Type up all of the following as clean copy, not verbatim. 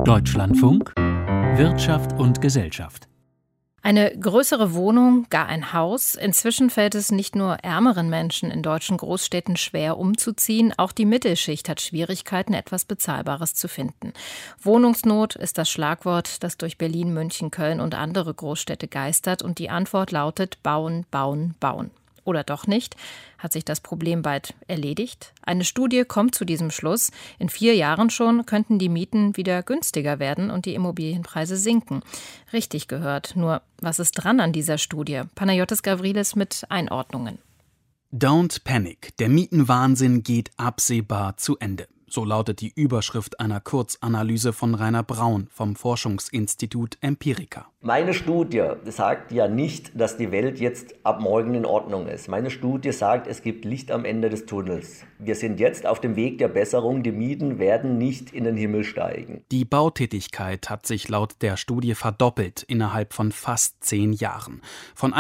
Deutschlandfunk Wirtschaft und Gesellschaft. Eine größere Wohnung, gar ein Haus. Inzwischen fällt es nicht nur ärmeren Menschen in deutschen Großstädten schwer umzuziehen, auch die Mittelschicht hat Schwierigkeiten, etwas Bezahlbares zu finden. Wohnungsnot ist das Schlagwort, das durch Berlin, München, Köln und andere Großstädte geistert, und die Antwort lautet: bauen, bauen, bauen. Oder doch nicht? Hat sich das Problem bald erledigt? Eine Studie kommt zu diesem Schluss. In 4 Jahren schon könnten die Mieten wieder günstiger werden und die Immobilienpreise sinken. Richtig gehört. Nur, was ist dran an dieser Studie? Panagiotis Gavrilis mit Einordnungen. Don't panic. Der Mietenwahnsinn geht absehbar zu Ende. So lautet die Überschrift einer Kurzanalyse von Rainer Braun vom Forschungsinstitut Empirica. Meine Studie sagt ja nicht, dass die Welt jetzt ab morgen in Ordnung ist. Meine Studie sagt, es gibt Licht am Ende des Tunnels. Wir sind jetzt auf dem Weg der Besserung. Die Mieten werden nicht in den Himmel steigen. Die Bautätigkeit hat sich laut der Studie verdoppelt innerhalb von fast 10 Jahren. Von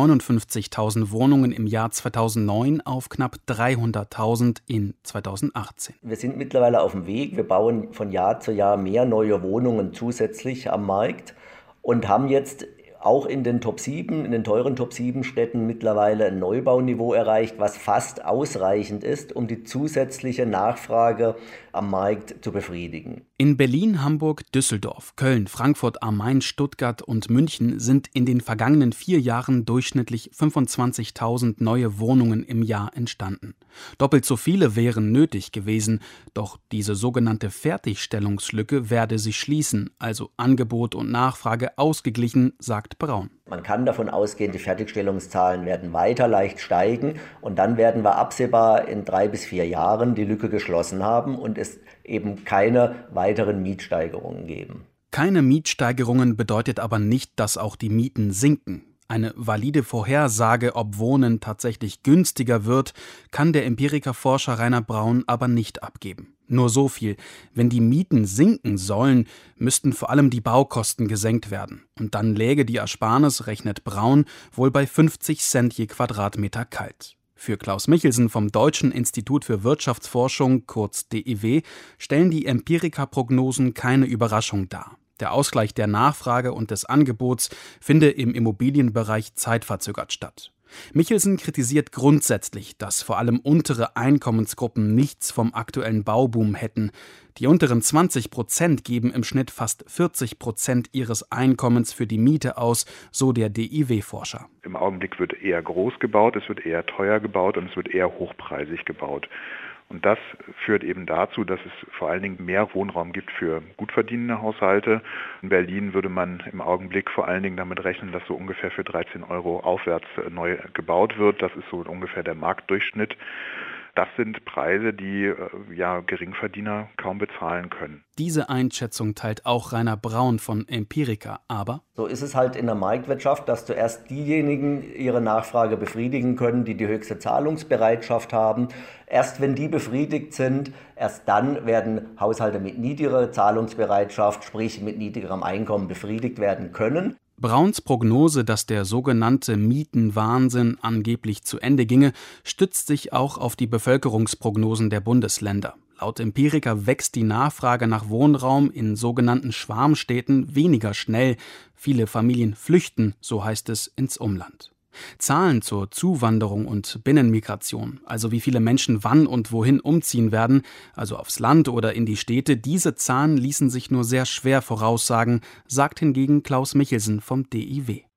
159.000 Wohnungen im Jahr 2009 auf knapp 300.000 in 2018. Wir sind mittlerweile auf dem Weg. Wir bauen von Jahr zu Jahr mehr neue Wohnungen zusätzlich am Markt und haben jetzt auch in den Top 7, in den teuren Top 7 Städten mittlerweile ein Neubauniveau erreicht, was fast ausreichend ist, um die zusätzliche Nachfrage am Markt zu befriedigen. In Berlin, Hamburg, Düsseldorf, Köln, Frankfurt am Main, Stuttgart und München sind in den vergangenen 4 Jahren durchschnittlich 25.000 neue Wohnungen im Jahr entstanden. Doppelt so viele wären nötig gewesen, doch diese sogenannte Fertigstellungslücke werde sich schließen, also Angebot und Nachfrage ausgeglichen, sagt Braun. Man kann davon ausgehen, die Fertigstellungszahlen werden weiter leicht steigen und dann werden wir absehbar in 3 bis 4 Jahren die Lücke geschlossen haben und es eben keine weiteren Mietsteigerungen geben. Keine Mietsteigerungen bedeutet aber nicht, dass auch die Mieten sinken. Eine valide Vorhersage, ob Wohnen tatsächlich günstiger wird, kann der Empirica-Forscher Rainer Braun aber nicht abgeben. Nur so viel: Wenn die Mieten sinken sollen, müssten vor allem die Baukosten gesenkt werden. Und dann läge die Ersparnis, rechnet Braun, wohl bei 50 Cent je Quadratmeter kalt. Für Klaus Michelsen vom Deutschen Institut für Wirtschaftsforschung, kurz DIW, stellen die Empirica-Prognosen keine Überraschung dar. Der Ausgleich der Nachfrage und des Angebots finde im Immobilienbereich zeitverzögert statt. Michelsen kritisiert grundsätzlich, dass vor allem untere Einkommensgruppen nichts vom aktuellen Bauboom hätten. Die unteren 20% geben im Schnitt fast 40% ihres Einkommens für die Miete aus, so der DIW-Forscher. Im Augenblick wird eher groß gebaut, es wird eher teuer gebaut und es wird eher hochpreisig gebaut. Und das führt eben dazu, dass es vor allen Dingen mehr Wohnraum gibt für gut verdienende Haushalte. In Berlin würde man im Augenblick vor allen Dingen damit rechnen, dass so ungefähr für 13 € aufwärts neu gebaut wird. Das ist so ungefähr der Marktdurchschnitt. Das sind Preise, die Geringverdiener kaum bezahlen können. Diese Einschätzung teilt auch Rainer Braun von Empirica, aber so ist es halt in der Marktwirtschaft, dass zuerst diejenigen ihre Nachfrage befriedigen können, die die höchste Zahlungsbereitschaft haben. Erst wenn die befriedigt sind, erst dann werden Haushalte mit niedrigerer Zahlungsbereitschaft, sprich mit niedrigerem Einkommen, befriedigt werden können. Brauns Prognose, dass der sogenannte Mietenwahnsinn angeblich zu Ende ginge, stützt sich auch auf die Bevölkerungsprognosen der Bundesländer. Laut Empirica wächst die Nachfrage nach Wohnraum in sogenannten Schwarmstädten weniger schnell. Viele Familien flüchten, so heißt es, ins Umland. Zahlen zur Zuwanderung und Binnenmigration, also wie viele Menschen wann und wohin umziehen werden, also aufs Land oder in die Städte, diese Zahlen ließen sich nur sehr schwer voraussagen, sagt hingegen Klaus Michelsen vom DIW.